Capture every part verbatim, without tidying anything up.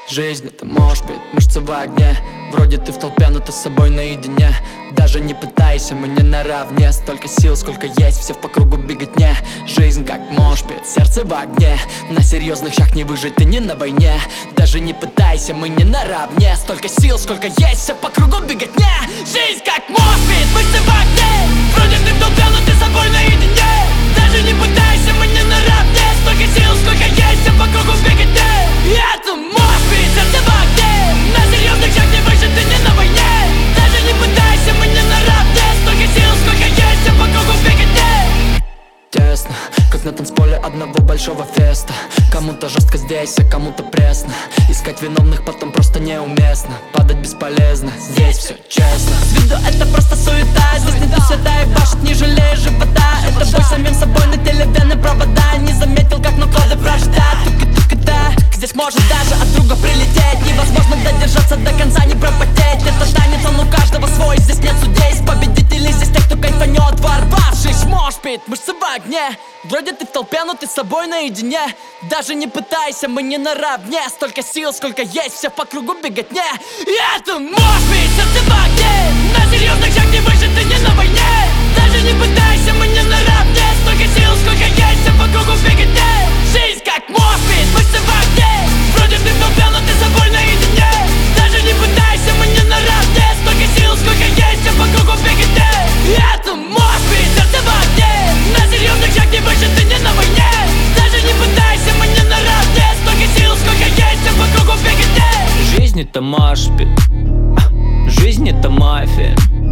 Жизнь это может быть мышца в огне. Вроде ты в толпе, но ты с собой наедине. Даже не пытайся, мы не наравне. Столько сил, сколько есть, все по кругу беготне. Жизнь как может быть, сердце в огне. На серьезных щах не выжить, ты не на войне. Даже не пытайся, мы не наравне. Столько сил, сколько есть, все по кругу беготне. Жизнь как может быть, мышцы в огне. Вроде ты в толпе, но ты с собой наедине. Даже не пытайся, мы не наравне. Столько сил, сколько есть, все по кругу беготне. И это может быть, сердце в огне. На серьезных щах не выжить, ты не на войне. Даже не пытайся, мы не наравне. Столько сил, сколько есть, все по кругу беготне. Тесно, как на танцполе одного большого феста. Кому-то жестко здесь, а кому-то пресно. Искать виновных потом просто неуместно. Падать бесполезно, здесь все честно. С виду это просто суета. Здесь не до свята и башит, не жалея живота. Это бой самим собой на теле вены провода. Не заметил, как нокоды прождат. Тука-тука-та. Здесь может даже от друга прилететь. Невозможно додержаться до конца, не пропотеть. Это танец, он у каждого свой. Здесь нет судей, победителей. Здесь те, кто кайфанет, ворвавшись. Мошпит, мышцы в огне. Вроде ты в толпе, но ты с собой наедине. Даже не пытайся, мы не наравне. Столько сил, сколько есть, все по кругу беготне. И это мошпит, сердце в огне. На серьезных щах не выжить, ты не на войне. Даже не пытайся, мы не наравне. Столько сил, сколько есть, все по кругу беготне. Жизнь как мошпит, мышцы в огне. Вроде ты в толпе, но ты с собой наедине. Даже не пытайся, мы не наравне. Столько сил, сколько есть, все по кругу беготне. И это мошпит, сердце в огне. На серьезных щах не выжить, ты не на войне. Даже не пытайся, мы не наравне. Столько сил, сколько есть, все по кругу беготне. Жизнь это машпит, жизнь это мафия.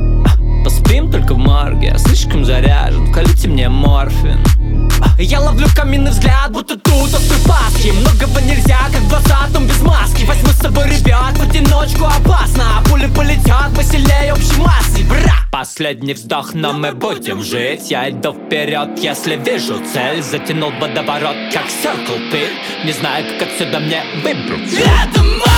Поспим только в морге, я слишком заряжен, колите мне морфин. Я ловлю каменный взгляд, будто тут острый Пасхи. Многого нельзя, как двадцатом без маски. Возьму с собой ребят, в одиночку опасно. А пули полетят посильнее общей массы, бра. Последний вздох, но мы будем жить. Я иду вперед, если вижу цель. Затянул водоворот, как Circle Pit. Не знаю, как отсюда мне выбраться. Это